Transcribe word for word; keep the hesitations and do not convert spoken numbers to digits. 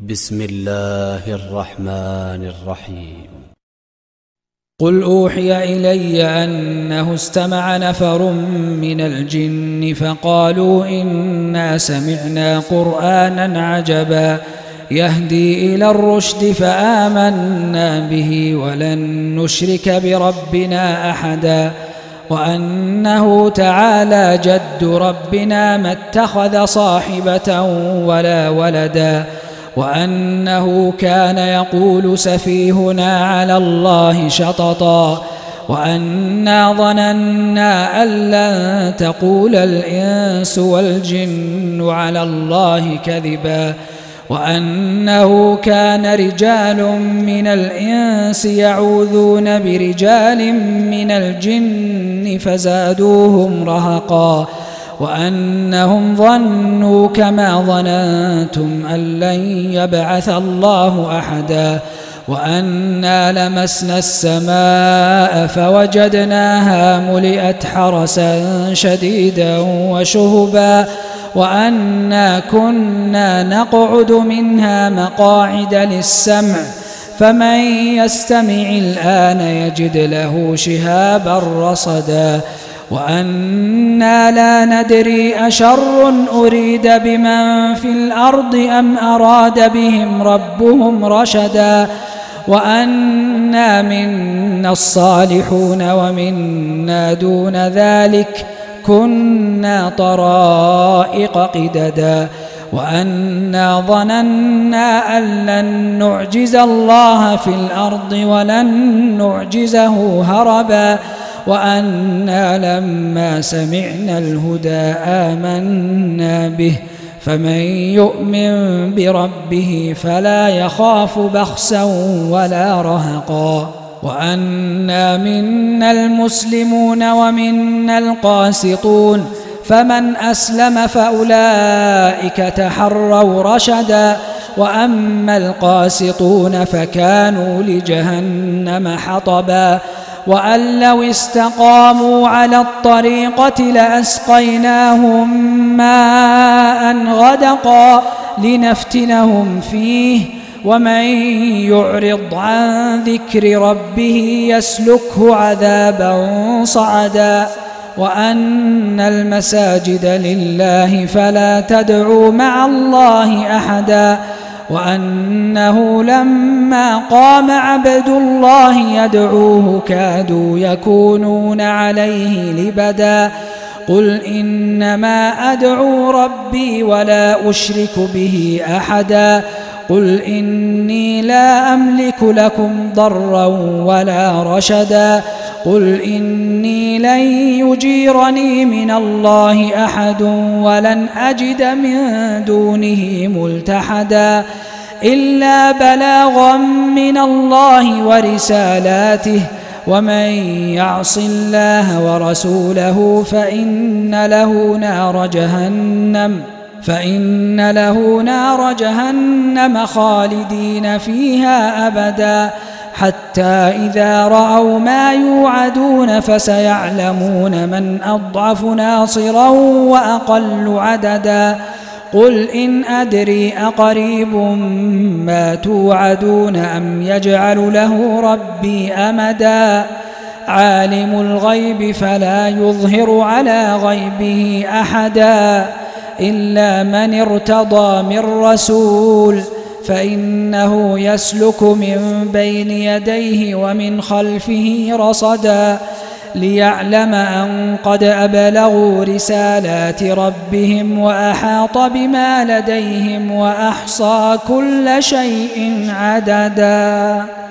بسم الله الرحمن الرحيم. قل أوحي إلي أنه استمع نفر من الجن فقالوا إنا سمعنا قرآنا عجبا يهدي إلى الرشد فآمنا به ولن نشرك بربنا أحدا وأنه تعالى جد ربنا ما اتخذ صاحبة ولا ولدا وأنه كان يقول سفيهنا على الله شططا وأنا ظننا أن لن تقول الإنس والجن على الله كذبا وأنه كان رجال من الإنس يعوذون برجال من الجن فزادوهم رهقا وأنهم ظنوا كما ظننتم أن لن يبعث الله أحدا وأنا لمسنا السماء فوجدناها ملئت حرسا شديدا وشهبا وأنا كنا نقعد منها مقاعد للسمع فمن يستمع الآن يجد له شهابا رصدا وأنا لا ندري أشر أريد بمن في الأرض أم أراد بهم ربهم رشدا وأنا منا الصالحون ومنا دون ذلك كنا طرائق قددا وأنا ظننا أن لن نعجز الله في الأرض ولن نعجزه هربا وأنا لما سمعنا الهدى آمنا به فمن يؤمن بربه فلا يخاف بخسا ولا رهقا وأنا منا المسلمون ومنا القاسطون فمن أسلم فأولئك تحروا رشدا وأما القاسطون فكانوا لجهنم حطبا وأن لو استقاموا على الطريقة لأسقيناهم ماء غدقا لنفتنهم فيه ومن يعرض عن ذكر ربه يسلكه عذابا صعدا وأن المساجد لله فلا تدعوا مع الله أحدا وأنه لما قام عبد الله يدعوه كادوا يكونون عليه لبدا قل إنما أدعو ربي ولا أشرك به أحدا قل إني لا أملك لكم ضرا ولا رشدا قل إني لن يجيرني من الله أحد ولن أجد من دونه ملتحدا إلا بلاغا من الله ورسالاته ومن يعص الله ورسوله فإن له نار جهنم فإن له نار جهنم خالدين فيها أبدا حتى إذا رأوا ما يوعدون فسيعلمون من أضعف ناصرا وأقل عددا قل إن أدري أقريب ما توعدون أم يجعل له ربي أمدا عالم الغيب فلا يظهر على غيبه أحدا إلا من ارتضى من رسول فإنه يسلك من بين يديه ومن خلفه رصدا ليعلم أن قد أبلغوا رسالات ربهم وأحاط بما لديهم وأحصى كل شيء عددا.